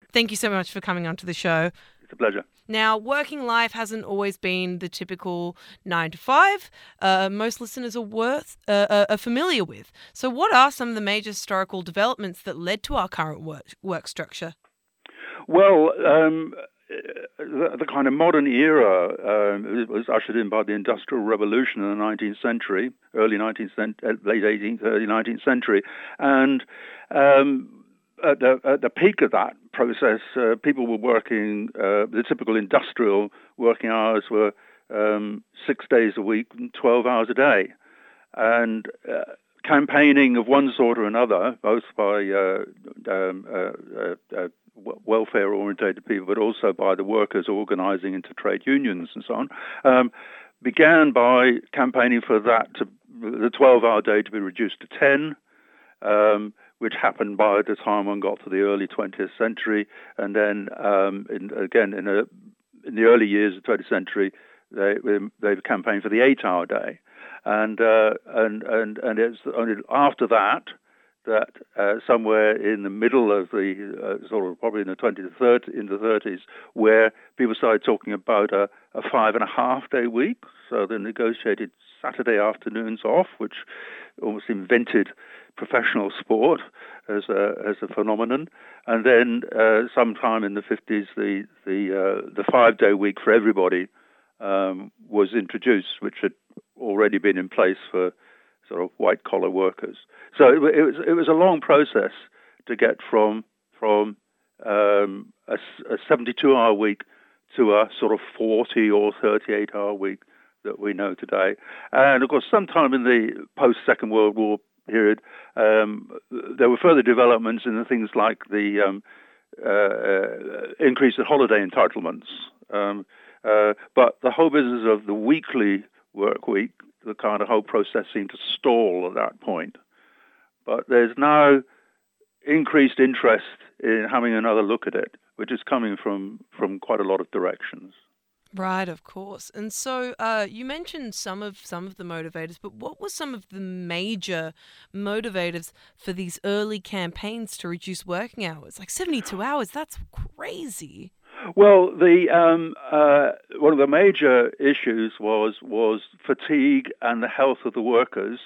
Thank you so much for coming onto the show. It's a pleasure. Now, working life hasn't always been the typical 9 to 5. Most listeners are familiar with. So what are some of the major historical developments that led to our current work structure? Well, the kind of modern era was ushered in by the Industrial Revolution in the 19th century, late 18th, early 19th century. And at the peak of that process, people were working, the typical industrial working hours were 6 days a week, 12 hours a day. And campaigning of one sort or another, both by welfare-orientated people, but also by the workers organizing into trade unions and so on, began by campaigning for the 12-hour day to be reduced to 10, which happened by the time one got to the early 20th century. And then, in the early years of the 20th century, they campaigned for the 8-hour day. And it's only after that somewhere in the middle of the sort of probably in the 30s, where people started talking about a 5.5-day week. So they negotiated Saturday afternoons off, which almost invented professional sport as a phenomenon. And then sometime in the 50s, the 5-day week for everybody was introduced, which had already been in place for sort of white collar workers. So it was a long process to get from a 72-hour week to a sort of 40 or 38-hour week that we know today. And of course, sometime in the post-Second World War period, there were further developments in the things like the increase in holiday entitlements. But the whole business of the weekly work week, the kind of whole process seemed to stall at that point. But there's now increased interest in having another look at it, which is coming from quite a lot of directions. Right, of course. And so you mentioned some of the motivators, but what were some of the major motivators for these early campaigns to reduce working hours? Like 72 hours, that's crazy. Well, one of the major issues was fatigue and the health of the workers.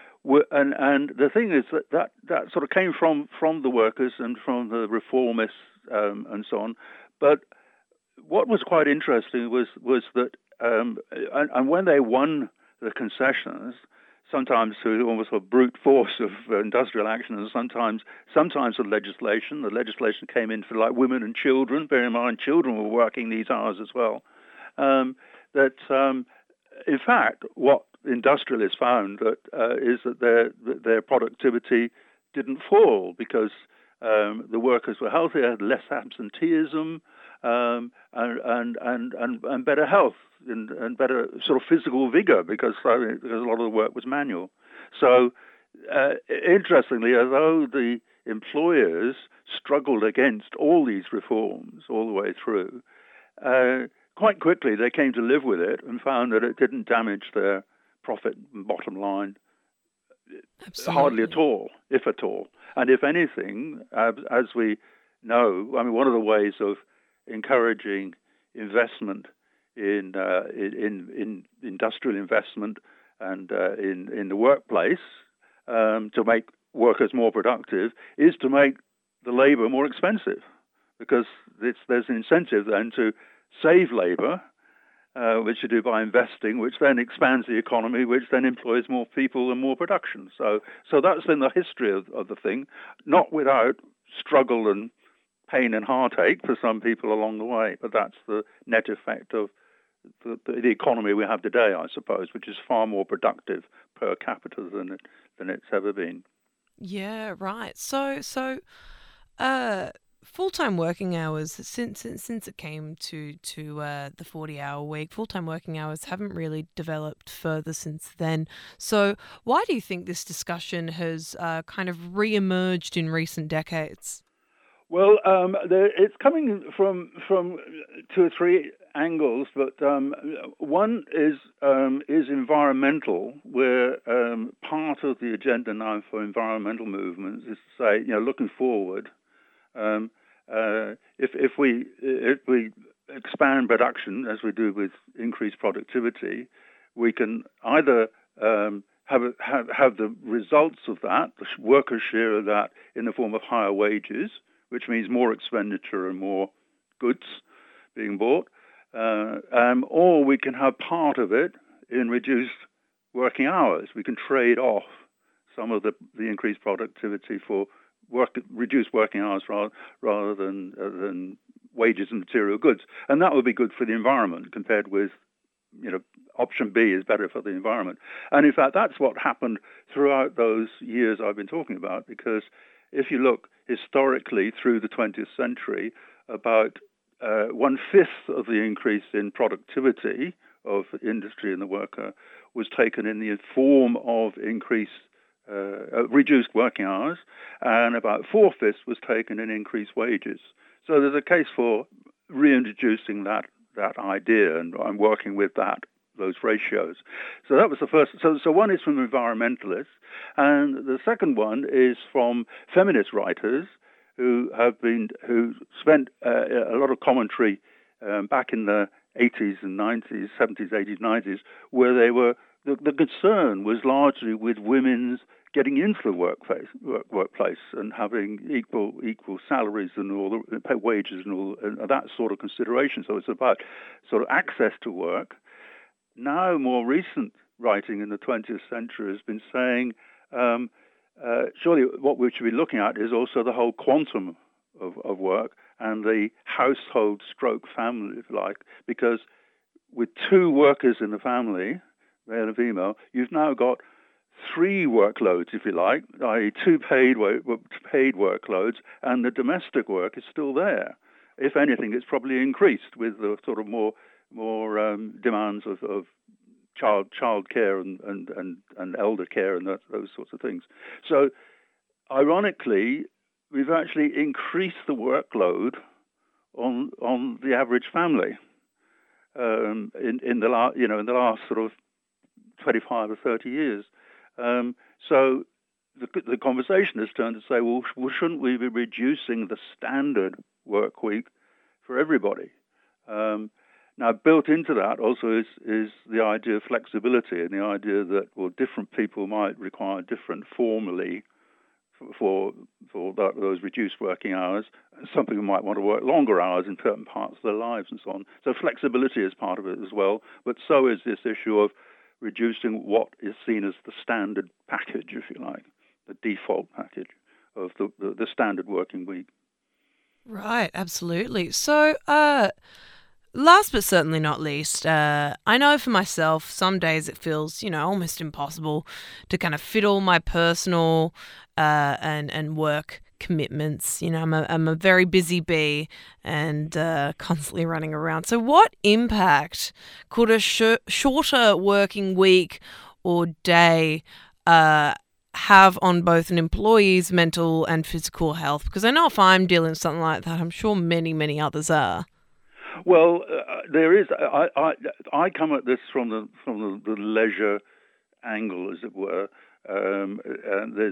And the thing is that sort of came from the workers and from the reformists and so on. But what was quite interesting was that, and when they won the concessions, sometimes through almost a brute force of industrial action, and sometimes with legislation. The legislation came in for like women and children. Bear in mind, children were working these hours as well. In fact, what industrialists found is that their productivity didn't fall because the workers were healthier, had less absenteeism, and better health and better sort of physical vigor because a lot of the work was manual. So interestingly, although the employers struggled against all these reforms all the way through, quite quickly they came to live with it and found that it didn't damage their profit and bottom line. Absolutely. Hardly at all, if at all. And if anything, as we know, I mean, one of the ways of encouraging investment in industrial investment and in the workplace to make workers more productive is to make the labor more expensive, because there's an incentive then to save labor, which you do by investing, which then expands the economy, which then employs more people and more production. So that's been the history of the thing, not without struggle and pain and heartache for some people along the way, but that's the net effect of the economy we have today, I suppose, which is far more productive per capita than it's ever been. Yeah, right. So full-time working hours, since it came to the 40-hour week, full-time working hours haven't really developed further since then. So why do you think this discussion has kind of re-emerged in recent decades? Well, it's coming from 2 or 3 angles, but one is environmental, where part of the agenda now for environmental movements is to say, looking forward, If we expand production as we do with increased productivity, we can either have the results of that, the workers' share of that, in the form of higher wages, which means more expenditure and more goods being bought, or we can have part of it in reduced working hours. We can trade off some of the increased productivity for reduced working hours rather than wages and material goods, and that would be good for the environment compared with, option B is better for the environment. And in fact, that's what happened throughout those years I've been talking about, because if you look historically through the 20th century, about 1/5 of the increase in productivity of industry and the worker was taken in the form of reduced working hours, and about 4/5 was taken in increased wages. So there's a case for reintroducing that idea, and I'm working with those ratios. So that was the first. So one is from environmentalists, and the second one is from feminist writers who spent a lot of commentary back in the 80s and 90s, 70s, 80s, 90s, where the concern was largely with women's getting into the workplace and having equal salaries and all the wages and that sort of consideration. So it's about sort of access to work. Now, more recent writing in the 20th century has been saying, surely what we should be looking at is also the whole quantum of work and the household stroke family, if you like, because with two workers in the family, male and female, you've now got three workloads, if you like, i.e. two paid workloads, and the domestic work is still there. If anything, it's probably increased with the sort of more demands of child care and elder care and those sorts of things. So, ironically, we've actually increased the workload on the average family in the last sort of 25 or 30 years. So the conversation has turned to say, well, shouldn't we be reducing the standard work week for everybody? Now, built into that also is the idea of flexibility and the idea that, well, different people might require different formally for those reduced working hours. Some people might want to work longer hours in certain parts of their lives and so on. So flexibility is part of it as well. But so is this issue of reducing what is seen as the standard package, if you like, the default package of the standard working week. Right, absolutely. So, last but certainly not least, I know for myself, some days it feels, almost impossible to kind of fit all my personal and work commitments. I'm a very busy bee and constantly running around. So what impact could a shorter working week or day have on both an employee's mental and physical health? Because I know if I'm dealing with something like that, I'm sure many, many others are. Well, there is. I come at this from the leisure angle, as it were. And there's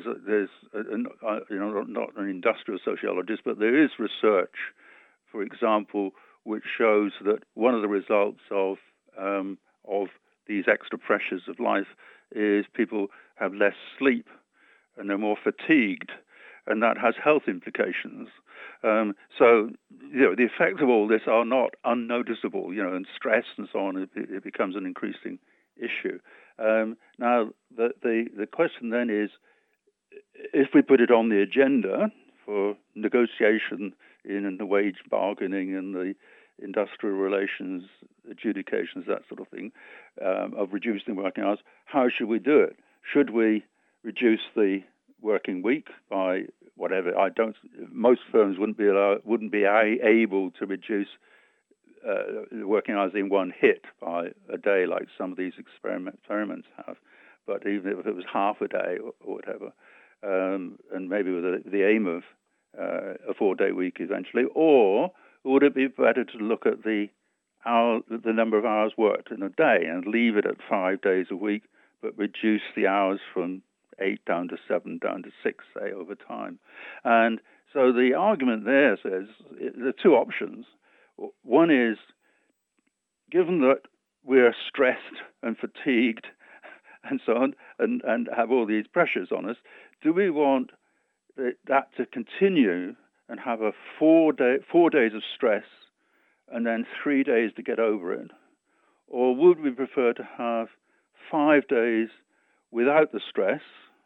not an industrial sociologist, but there is research, for example, which shows that one of the results of these extra pressures of life is people have less sleep and they're more fatigued, and that has health implications. So the effects of all this are not unnoticeable, and stress and so on. It becomes an increasing issue. Now, the question then is, if we put it on the agenda for negotiation in the wage bargaining and the industrial relations adjudications, that sort of thing, of reducing working hours, how should we do it? Should we reduce the working week by whatever? Most firms wouldn't be able to reduce working hours in one hit by a day, like some of these experiments have. But even if it was half a day or whatever, and maybe with the aim of a 4-day week eventually, or would it be better to look at the number of hours worked in a day and leave it at 5 days a week, but reduce the hours from 8 down to 7, down to 6, say, over time? And So the argument there says there are two options. One is, given that we're stressed and fatigued and so on, and have all these pressures on us, do we want that to continue and have a 4 days of stress and then 3 days to get over it? Or would we prefer to have 5 days without the stress,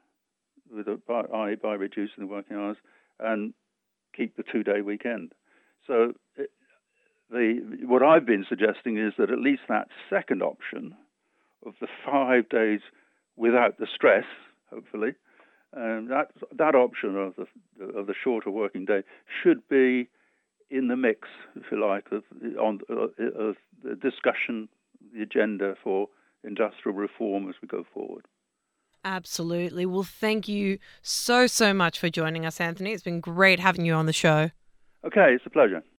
by reducing the working hours, and keep the 2-day weekend? So what I've been suggesting is that at least that second option of the 5 days without the stress, hopefully, that option of the shorter working day should be in the mix, if you like, of the discussion, the agenda for industrial reform as we go forward. Absolutely. Well, thank you so much for joining us, Anthony. It's been great having you on the show. Okay, it's a pleasure.